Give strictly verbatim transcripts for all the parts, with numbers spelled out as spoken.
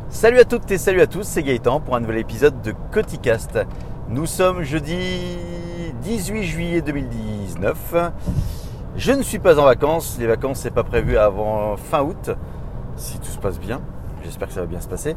Salut à toutes et salut à tous, c'est Gaëtan pour un nouvel épisode de Coticast. Nous sommes jeudi dix-huit juillet deux mille dix-neuf. Je ne suis pas en vacances, les vacances c'est pas prévu avant fin août, si tout se passe bien. J'espère que ça va bien se passer.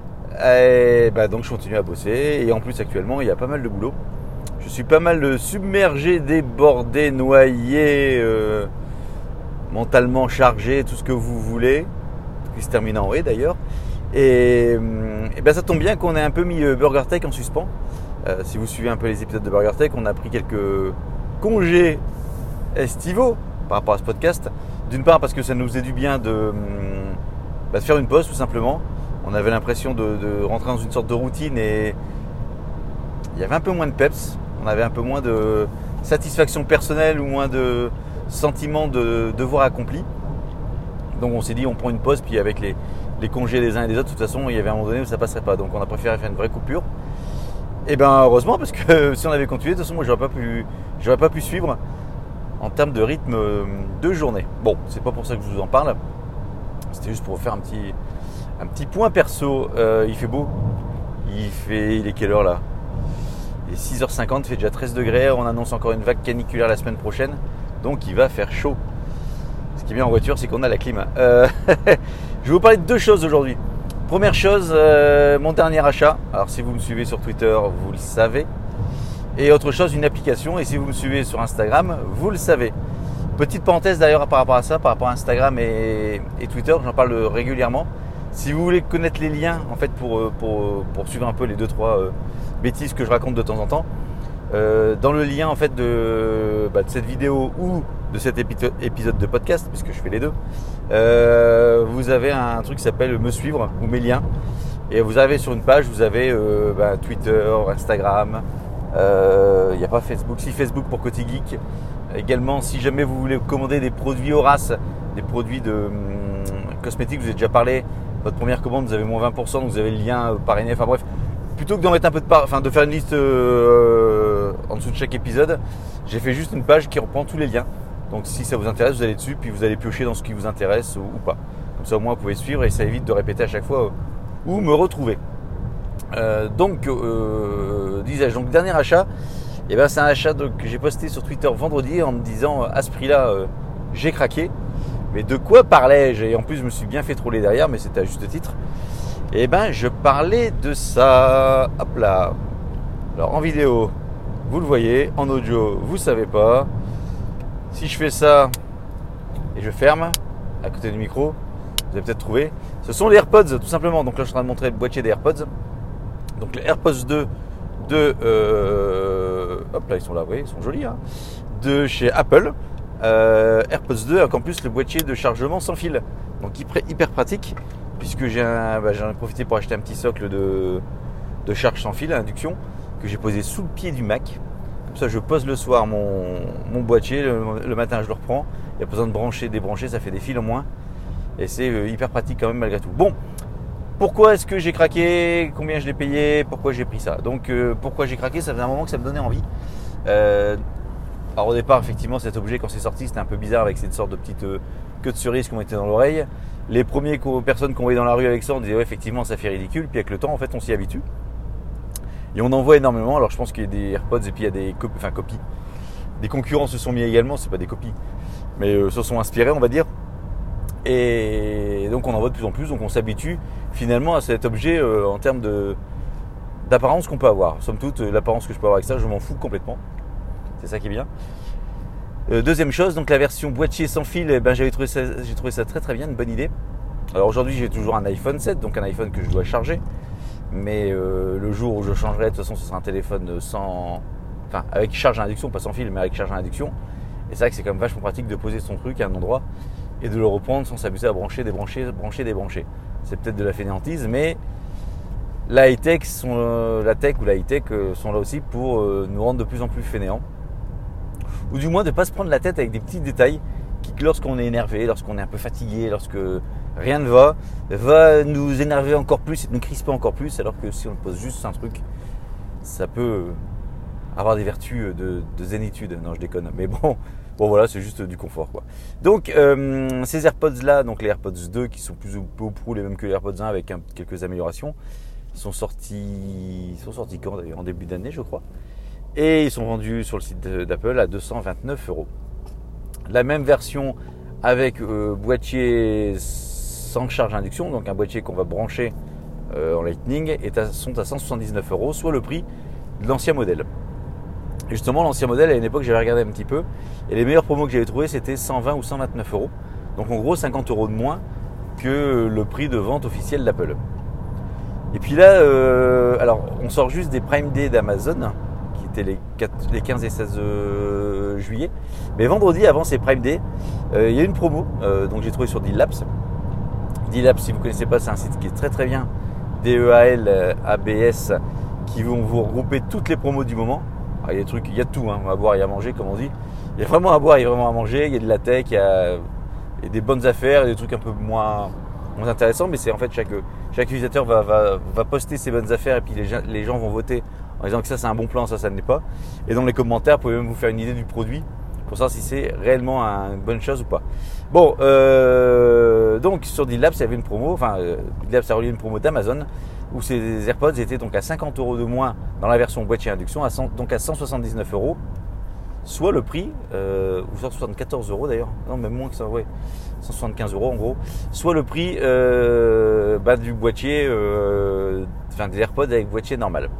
Et bah donc je continue à bosser et en plus actuellement il y a pas mal de boulot. Je suis pas mal submergé, débordé, noyé, euh, mentalement chargé, tout ce que vous voulez, qui se termine en « et » d'ailleurs. Et, et ben ça tombe bien qu'on ait un peu mis BurgerTech en suspens. Euh, si vous suivez un peu les épisodes de BurgerTech, on a pris quelques congés estivaux par rapport à ce podcast. D'une part parce que ça nous faisait du bien de, bah, de faire une pause tout simplement. On avait l'impression de, de rentrer dans une sorte de routine et il y avait un peu moins de peps. On avait un peu moins de satisfaction personnelle ou moins de sentiment de devoir accompli. Donc on s'est dit on prend une pause, puis avec les, les congés des uns et des autres, de toute façon il y avait un moment donné où ça passerait pas. Donc on a préféré faire une vraie coupure. Et bien heureusement, parce que si on avait continué, de toute façon moi j'aurais pas pu, j'aurais pas pu suivre en termes de rythme de journée. Bon, c'est pas pour ça que je vous en parle. C'était juste pour vous faire un petit, un petit point perso. Euh, il fait beau. Il fait, il est quelle heure là? Il est six heures cinquante, il fait déjà treize degrés. On annonce encore une vague caniculaire la semaine prochaine. Donc il va faire chaud. Ce qui est bien en voiture, c'est qu'on a la clim. Euh, je vais vous parler de deux choses aujourd'hui. Première chose, euh, mon dernier achat. Alors si vous me suivez sur Twitter, vous le savez. Et autre chose, une application. Et si vous me suivez sur Instagram, vous le savez. Petite parenthèse d'ailleurs par rapport à ça, par rapport à Instagram et, et Twitter, j'en parle régulièrement. Si vous voulez connaître les liens en fait pour, pour, pour suivre un peu les deux trois euh, bêtises que je raconte de temps en temps, euh, dans le lien en fait de, bah, de cette vidéo ou de cet épi- épisode de podcast, puisque je fais les deux, euh, vous avez un truc qui s'appelle me suivre ou mes liens, et vous avez sur une page, vous avez euh, bah, Twitter, Instagram, il euh, n'y a pas Facebook, si Facebook pour Coty Geek. Également, si jamais vous voulez commander des produits Horace, des produits de hum, cosmétiques, vous avez déjà parlé, votre première commande, vous avez moins vingt pour cent, donc vous avez le lien parrainé, enfin bref. Plutôt que d'en mettre un peu de part, enfin de faire une liste euh, en dessous de chaque épisode, j'ai fait juste une page qui reprend tous les liens. Donc si ça vous intéresse, vous allez dessus, puis vous allez piocher dans ce qui vous intéresse ou, ou pas. Comme ça au moins vous pouvez suivre et ça évite de répéter à chaque fois euh, où me retrouver. Euh, donc euh, disais-je, donc dernier achat, et ben c'est un achat donc, que j'ai posté sur Twitter vendredi en me disant à ce prix-là euh, j'ai craqué. Mais de quoi parlais-je? Et en plus je me suis bien fait troller derrière, mais c'était à juste titre. Et ben je parlais de ça. Hop là. Alors en vidéo, vous le voyez, en audio, vous savez pas. Si je fais ça et je ferme à côté du micro, vous avez peut-être trouvé. Ce sont les AirPods tout simplement. Donc là je suis en train de montrer le boîtier des AirPods. Donc les AirPods deux de euh, hop là ils sont là, oui, ils sont jolis hein, de chez Apple. Euh, AirPods deux avec en plus le boîtier de chargement sans fil. Donc hyper, hyper pratique puisque j'ai un, bah, j'en ai profité pour acheter un petit socle de, de charge sans fil à induction que j'ai posé sous le pied du Mac. Comme ça je pose le soir mon, mon boîtier, le, le matin je le reprends. Il n'y a pas besoin de brancher, débrancher, ça fait des fils en moins. Et c'est hyper pratique quand même malgré tout. Bon, pourquoi est-ce que j'ai craqué? Combien je l'ai payé? Pourquoi j'ai pris ça? Donc euh, pourquoi j'ai craqué? Ça faisait un moment que ça me donnait envie. Euh, alors au départ effectivement cet objet quand c'est sorti c'était un peu bizarre avec cette sorte de petite euh, queue de cerise qui m'était dans l'oreille. Les premières personnes qu'on voyait dans la rue avec ça on disait ouais, effectivement ça fait ridicule. Puis avec le temps en fait on s'y habitue. Et on en voit énormément. Alors je pense qu'il y a des AirPods et puis il y a des copies, enfin copies. Des concurrents se sont mis également, c'est pas des copies, mais euh, se sont inspirés on va dire. Et donc on en voit de plus en plus, donc on s'habitue finalement à cet objet euh, en termes de, d'apparence qu'on peut avoir. Somme toute, l'apparence que je peux avoir avec ça, je m'en fous complètement. C'est ça qui est bien. Euh, deuxième chose, donc la version boîtier sans fil, eh ben, j'avais trouvé ça, j'ai trouvé ça très très bien, une bonne idée. Alors aujourd'hui j'ai toujours un iPhone sept, donc un iPhone que je dois charger. Mais euh, le jour où je changerai, de toute façon ce sera un téléphone sans... Enfin avec charge à induction, pas sans fil, mais avec charge à induction. Et c'est vrai que c'est quand même vachement pratique de poser son truc à un endroit et de le reprendre sans s'amuser à brancher, débrancher, brancher, débrancher. C'est peut-être de la fainéantise, mais la high-tech sont, euh, la tech ou la high-tech euh, sont là aussi pour euh, nous rendre de plus en plus fainéants. Ou du moins de ne pas se prendre la tête avec des petits détails qui, lorsqu'on est énervé, lorsqu'on est un peu fatigué, lorsque rien ne va, va nous énerver encore plus et nous crisper encore plus, alors que si on pose juste un truc, ça peut avoir des vertus de, de zénitude. Non, je déconne. Mais bon, Bon voilà, c'est juste du confort quoi. Donc euh, ces AirPods là, donc les AirPods deux qui sont plus ou peu prou les mêmes que les AirPods un avec un, quelques améliorations, sont sortis, sont sortis quand d'ailleurs en début d'année je crois. Et ils sont vendus sur le site d'Apple à deux cent vingt-neuf euros. La même version avec euh, boîtier sans charge induction, donc un boîtier qu'on va brancher euh, en Lightning, est à, sont à cent soixante-dix-neuf euros, soit le prix de l'ancien modèle. Et justement, l'ancien modèle, à une époque, j'avais regardé un petit peu, et les meilleures promos que j'avais trouvées, c'était cent vingt ou cent vingt-neuf euros. Donc en gros, cinquante euros de moins que le prix de vente officiel d'Apple. Et puis là, euh, alors on sort juste des Prime Day d'Amazon, qui étaient les, quatre, les quinze et seize euh, juillet. Mais vendredi, avant ces Prime Day, euh, il y a une promo, euh, donc j'ai trouvé sur Deal Labs. Deal Labs, si vous ne connaissez pas, c'est un site qui est très très bien, D E A L A B S, qui vont vous regrouper toutes les promos du moment. Alors, il y a des trucs, il y a de tout, hein, à boire et à manger, comme on dit. Il y a vraiment à boire, il y a vraiment à manger, il y a de la tech, il y a, il y a des bonnes affaires, des trucs un peu moins, moins intéressants, mais c'est en fait chaque, chaque utilisateur va, va, va poster ses bonnes affaires et puis les gens, les gens vont voter en disant que ça c'est un bon plan, ça ça ne l'est pas. Et dans les commentaires, vous pouvez même vous faire une idée du produit pour savoir si c'est réellement une bonne chose ou pas. Bon, euh, donc sur Deal Labs, il y avait une promo, enfin euh, Deal Labs a relié une promo d'Amazon où ces AirPods étaient donc à cinquante euros de moins dans la version boîtier induction, à cent, donc à cent soixante-dix-neuf euros, soit le prix, euh, ou cent soixante-quatorze euros d'ailleurs, non même moins que ça, ouais, cent soixante-quinze euros en gros, soit le prix euh, bah, du boîtier, euh, enfin des AirPods avec boîtier normal.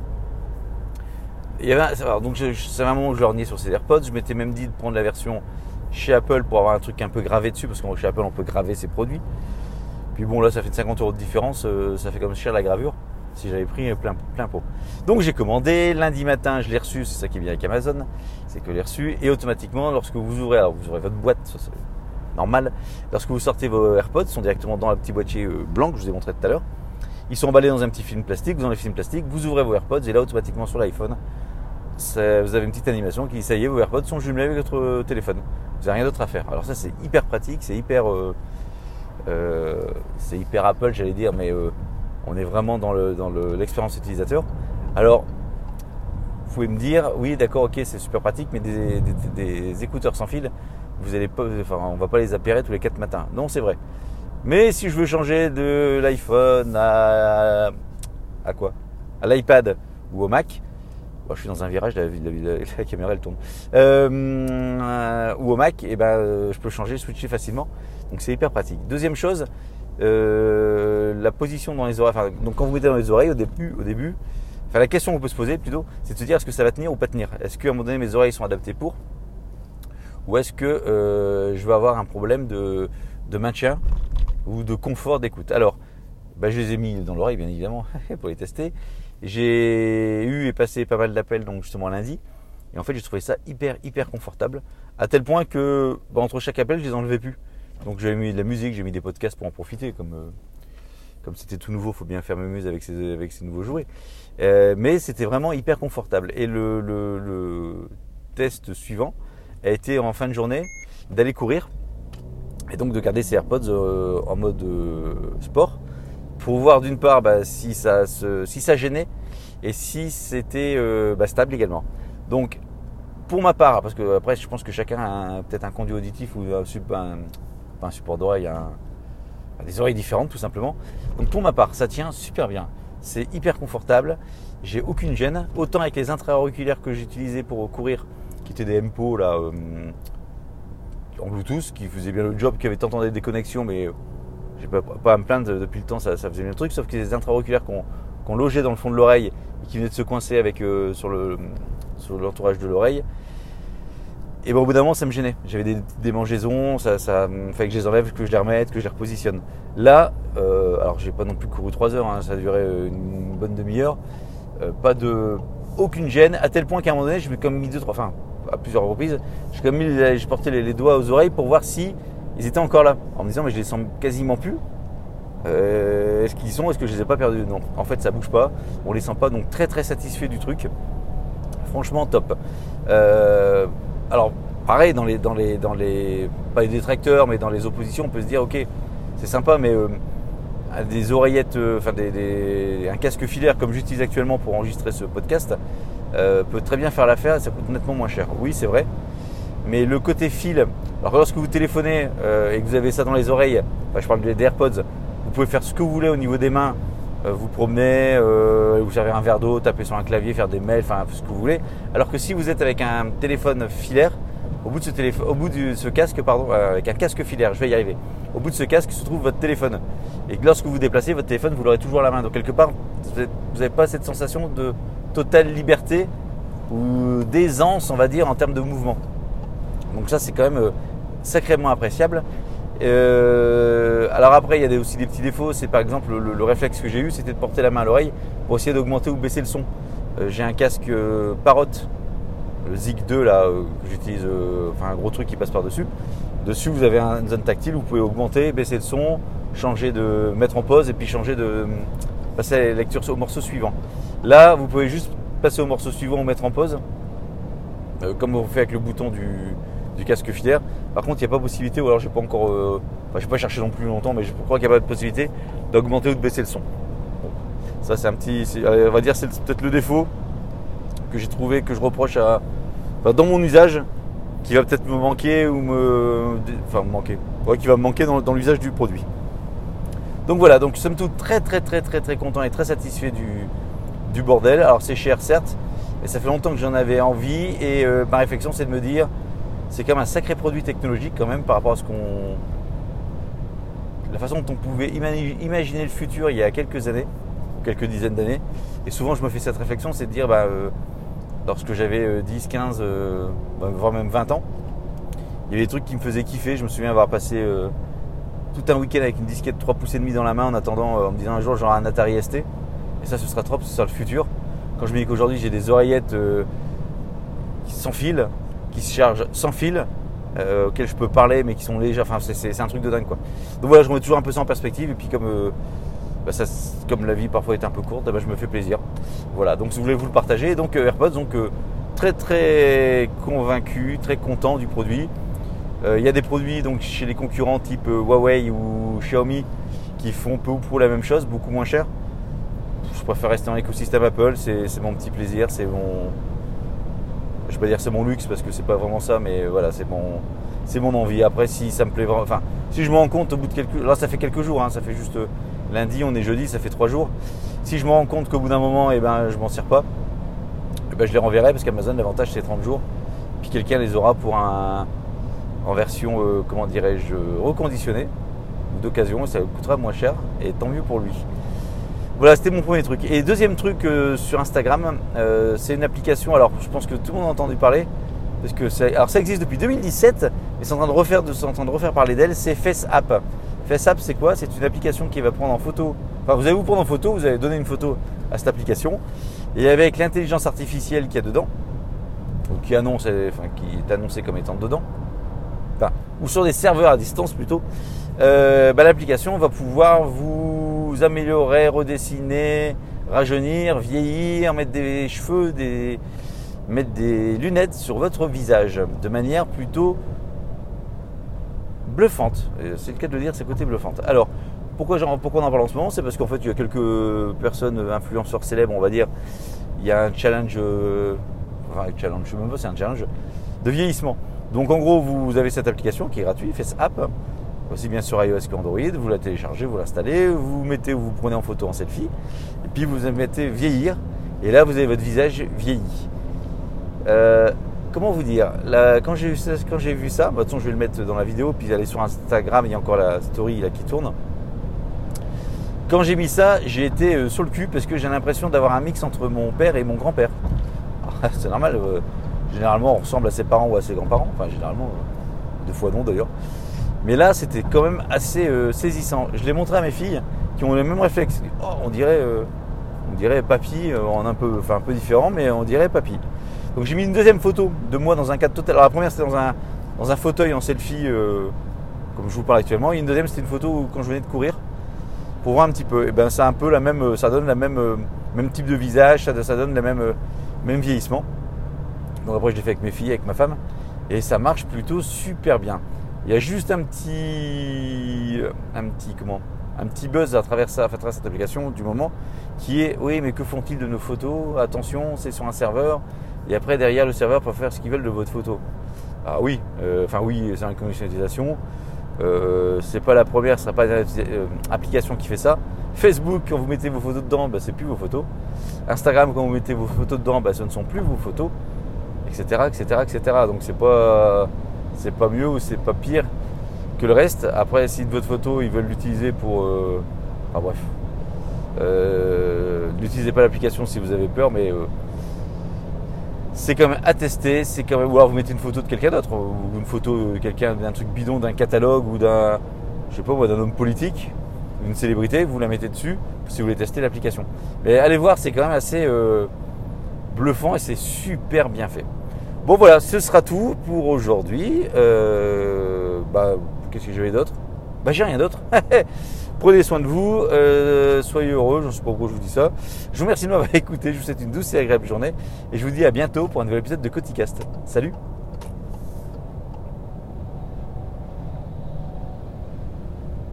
Il y avait, alors, donc c'est un moment où je lorgnais sur ces AirPods, je m'étais même dit de prendre la version chez Apple pour avoir un truc un peu gravé dessus, parce que chez Apple on peut graver ses produits. Puis bon là ça fait cinquante euros de différence, euh, ça fait comme cher la gravure, si j'avais pris plein, plein pot. Donc j'ai commandé, lundi matin je l'ai reçu, c'est ça qui est bien avec Amazon, c'est que je l'ai reçu, et automatiquement lorsque vous ouvrez, alors vous ouvrez votre boîte, ça c'est normal, lorsque vous sortez vos AirPods, ils sont directement dans le petit boîtier euh, blanc que je vous ai montré tout à l'heure, ils sont emballés dans un petit film plastique, vous enlevez le film plastique, vous ouvrez vos AirPods, et là automatiquement sur l'iPhone, ça, vous avez une petite animation qui, ça y est, vos AirPods sont jumelés avec votre téléphone. Vous n'avez rien d'autre à faire. Alors ça c'est hyper pratique, c'est hyper, euh, euh, c'est hyper Apple, j'allais dire, mais euh, on est vraiment dans, le, dans le, l'expérience utilisateur. Alors, vous pouvez me dire, oui, d'accord, ok, c'est super pratique, mais des, des, des écouteurs sans fil, vous allez pas, enfin, on va pas les appairer tous les quatre matins. Non, c'est vrai. Mais si je veux changer de l'iPhone à, à quoi, à l'iPad ou au Mac. Bon, je suis dans un virage, la, la, la, la caméra elle tourne. Euh, euh, ou au Mac, et ben, euh, je peux changer, switcher facilement. Donc c'est hyper pratique. Deuxième chose, euh, la position dans les oreilles. Enfin, donc quand vous mettez dans les oreilles au début, au début, enfin la question qu'on peut se poser plutôt, c'est de se dire est-ce que ça va tenir ou pas tenir. Est-ce qu'à un moment donné mes oreilles sont adaptées pour, ou est-ce que euh, je vais avoir un problème de, de maintien ou de confort d'écoute. Alors, ben, je les ai mis dans l'oreille bien évidemment pour les tester. J'ai eu et passé pas mal d'appels donc justement lundi, et en fait j'ai trouvé ça hyper hyper confortable, à tel point que bah, entre chaque appel je les enlevais plus. Donc j'avais mis de la musique, j'ai mis des podcasts pour en profiter, comme euh, comme c'était tout nouveau, faut bien faire mémuse avec ces avec ces nouveaux jouets. Euh, mais c'était vraiment hyper confortable. Et le, le, le test suivant a été en fin de journée d'aller courir et donc de garder ces AirPods euh, en mode euh, sport, pour voir d'une part bah, si, ça se, si ça gênait et si c'était euh, bah, stable également. Donc pour ma part, parce que après je pense que chacun a peut-être un conduit auditif ou un, un, pas un support d'oreille, un, des oreilles différentes tout simplement. Donc pour ma part, ça tient super bien. C'est hyper confortable, j'ai aucune gêne. Autant avec les intra-auriculaires que j'utilisais pour courir, qui étaient des M P O là, euh, en Bluetooth, qui faisaient bien le job, qui avaient tant des déconnexions, mais j'ai pas, pas à me plaindre, depuis le temps ça, ça faisait bien le truc, sauf que les intra-auriculaires qu'on, qu'on logeait dans le fond de l'oreille et qui venaient de se coincer avec, euh, sur, le, sur l'entourage de l'oreille, et ben au bout d'un moment ça me gênait. J'avais des démangeaisons, ça, ça fallait que je les enlève, que je les remette, que je les repositionne. Là, euh, alors j'ai pas non plus couru trois heures, hein, ça a duré une bonne demi-heure, euh, pas de, aucune gêne, à tel point qu'à un moment donné, je m'ai comme mis deux, trois, enfin à plusieurs reprises, j'ai comme mis, je portais les, les doigts aux oreilles pour voir si ils étaient encore là, en me disant mais je les sens quasiment plus. Euh, est-ce qu'ils y sont, est-ce que je les ai pas perdus? Non, en fait ça bouge pas, on les sent pas, donc très très satisfait du truc. Franchement top. Euh, alors pareil dans les dans les dans les pas les détracteurs mais dans les oppositions, on peut se dire ok c'est sympa, mais euh, des oreillettes, euh, enfin des, des, un casque filaire comme j'utilise actuellement pour enregistrer ce podcast euh, peut très bien faire l'affaire et ça coûte nettement moins cher. Oui c'est vrai. mais le côté fil, alors lorsque vous téléphonez euh, et que vous avez ça dans les oreilles, enfin, je parle des AirPods, vous pouvez faire ce que vous voulez au niveau des mains, euh, vous promenez, euh, vous servez un verre d'eau, taper sur un clavier, faire des mails, enfin ce que vous voulez. Alors que si vous êtes avec un téléphone filaire, au bout de ce, téléphone, au bout de ce casque, pardon, euh, avec un casque filaire, je vais y arriver, au bout de ce casque se trouve votre téléphone. Et que lorsque vous vous déplacez, votre téléphone, vous l'aurez toujours à la main. Donc quelque part, vous n'avez pas cette sensation de totale liberté ou d'aisance, on va dire, en termes de mouvement. Donc ça, c'est quand même euh, sacrément appréciable. Euh, alors après, il y a des, aussi des petits défauts. C'est par exemple le, le réflexe que j'ai eu, c'était de porter la main à l'oreille pour essayer d'augmenter ou baisser le son. Euh, j'ai un casque euh, Parrot, le Zig deux là, euh, que j'utilise, euh, enfin un gros truc qui passe par-dessus. Dessus, vous avez une zone tactile, vous pouvez augmenter, baisser le son, changer de mettre en pause et puis changer de passer à la lecture au morceau suivant. Là, vous pouvez juste passer au morceau suivant ou mettre en pause, euh, comme on fait avec le bouton du, du casque filaire. Par contre, il n'y a pas possibilité, ou alors j'ai pas encore, euh, enfin, j'ai pas cherché non plus longtemps, mais je crois qu'il n'y a pas de possibilité d'augmenter ou de baisser le son. Bon, ça, c'est un petit, c'est, on va dire, c'est peut-être le défaut que j'ai trouvé, que je reproche à, enfin, dans mon usage, qui va peut-être me manquer ou me, enfin, me manquer, ouais, qui va me manquer dans, dans l'usage du produit. Donc voilà, donc somme toute très très très très très content et très satisfait du, du bordel. Alors c'est cher certes, et ça fait longtemps que j'en avais envie, et euh, ma réflexion c'est de me dire, c'est quand même un sacré produit technologique quand même par rapport à ce qu'on, la façon dont on pouvait imaginer le futur il y a quelques années, quelques dizaines d'années. Et souvent je me fais cette réflexion, c'est de dire, bah, euh, lorsque j'avais dix, quinze, euh, voire même vingt ans, il y avait des trucs qui me faisaient kiffer. Je me souviens avoir passé euh, tout un week-end avec une disquette trois pouces et demi dans la main en attendant, euh, en me disant un jour j'aurai un Atari S T. Et ça, ce sera trop, ce sera le futur. Quand je me dis qu'aujourd'hui j'ai des oreillettes euh, sans fil, qui se chargent sans fil, euh, auxquelles je peux parler mais qui sont légères, enfin c'est, c'est, c'est un truc de dingue quoi. Donc voilà, je remets toujours un peu ça en perspective, et puis comme, euh, bah, ça, comme la vie parfois est un peu courte, bah, je me fais plaisir. Voilà, donc si vous voulez vous le partager, donc euh, AirPods, donc euh, très très convaincu, très content du produit. Il euh, y a des produits donc chez les concurrents type euh, Huawei ou Xiaomi qui font peu ou prou la même chose, beaucoup moins cher. Je préfère rester dans l'écosystème Apple, c'est, c'est mon petit plaisir, c'est mon, je vais pas dire c'est mon luxe parce que c'est pas vraiment ça, mais voilà, c'est mon, c'est mon envie. Après, si ça me plaît vraiment, enfin, si je me rends compte au bout de quelques, là ça fait quelques jours, hein, ça fait juste lundi, on est jeudi, ça fait trois jours. Si je me rends compte qu'au bout d'un moment, eh ben, je m'en sers pas, eh ben, je les renverrai parce qu'Amazon, l'avantage c'est trente jours, puis quelqu'un les aura pour un, en version, euh, comment dirais-je, reconditionnée ou d'occasion, et ça coûtera moins cher, et tant mieux pour lui. Voilà, c'était mon premier truc. Et deuxième truc euh, sur Instagram, euh, c'est une application, alors je pense que tout le monde a entendu parler, parce que c'est, alors ça existe depuis deux mille dix-sept, mais c'est en train de refaire, de, c'est en train de refaire parler d'elle, c'est FaceApp. FaceApp, c'est quoi? C'est une application qui va prendre en photo, enfin vous allez vous prendre en photo, vous allez donner une photo à cette application, et avec l'intelligence artificielle qu'il y a dedans, ou qui annonce, enfin qui est annoncée comme étant dedans, enfin, ou sur des serveurs à distance plutôt, euh, bah, l'application va pouvoir vous améliorer, redessiner, rajeunir, vieillir, mettre des cheveux, des, mettre des lunettes sur votre visage de manière plutôt bluffante. C'est le cas de le dire, c'est côté bluffante. Alors, pourquoi, pourquoi on en parle en ce moment? C'est parce qu'en fait, il y a quelques personnes, influenceurs célèbres, on va dire, il y a un challenge, euh, enfin un challenge, je ne sais même pas, c'est un challenge de vieillissement. Donc en gros, vous avez cette application qui est gratuite, FaceApp, aussi bien sur iOS qu'Android, vous la téléchargez, vous l'installez, vous mettez, vous prenez en photo en selfie, et puis vous mettez vieillir, et là vous avez votre visage vieilli. Euh, comment vous dire, là, quand, j'ai, quand j'ai vu ça, bah, de toute façon je vais le mettre dans la vidéo, puis aller sur Instagram, il y a encore la story là qui tourne. Quand j'ai mis ça, j'ai été euh, sur le cul parce que j'ai l'impression d'avoir un mix entre mon père et mon grand-père. Alors, c'est normal, euh, généralement on ressemble à ses parents ou à ses grands-parents, enfin généralement, euh, deux fois non d'ailleurs. Mais là, c'était quand même assez euh, saisissant. Je l'ai montré à mes filles qui ont le même réflexe. Oh, on dirait, euh, on dirait papy, euh, en un peu, enfin un peu différent, mais on dirait papy. Donc j'ai mis une deuxième photo de moi dans un cadre total. Alors la première c'était dans un, dans un fauteuil en selfie, euh, comme je vous parle actuellement. Et une deuxième c'était une photo quand je venais de courir pour voir un petit peu. Et ben c'est un peu la même, ça donne la même, euh, même type de visage, ça, ça donne le même, euh, même vieillissement. Donc après je l'ai fait avec mes filles, avec ma femme, et ça marche plutôt super bien. Il y a juste un petit, un petit, comment, un petit buzz à travers, ça, à travers cette application du moment qui est, oui, mais que font-ils de nos photos? Attention, c'est sur un serveur, et après derrière le serveur peut faire ce qu'ils veulent de votre photo. Ah oui, euh, enfin oui, c'est une commercialisation. Euh, c'est pas la première, ce sera pas une euh, application qui fait ça. Facebook, quand vous mettez vos photos dedans, bah, c'est plus vos photos. Instagram, quand vous mettez vos photos dedans, bah, ce ne sont plus vos photos, et cetera, et cetera, et cetera. Donc c'est pas, c'est pas mieux ou c'est pas pire que le reste. Après, si de votre photo, ils veulent l'utiliser pour, euh, enfin bref, euh, n'utilisez pas l'application si vous avez peur, mais euh, c'est quand même attesté, c'est quand même, ou alors vous mettez une photo de quelqu'un d'autre, ou une photo de quelqu'un, d'un truc bidon, d'un catalogue ou d'un, je sais pas moi, d'un homme politique, d'une célébrité, vous la mettez dessus si vous voulez tester l'application. Mais allez voir, c'est quand même assez euh, bluffant et c'est super bien fait. Bon voilà, ce sera tout pour aujourd'hui. Euh, bah, qu'est-ce que j'avais d'autre ? Bah j'ai rien d'autre. Prenez soin de vous, euh, soyez heureux, je ne sais pas pourquoi je vous dis ça. Je vous remercie de m'avoir écouté, je vous souhaite une douce et agréable journée et je vous dis à bientôt pour un nouvel épisode de Coticast. Salut!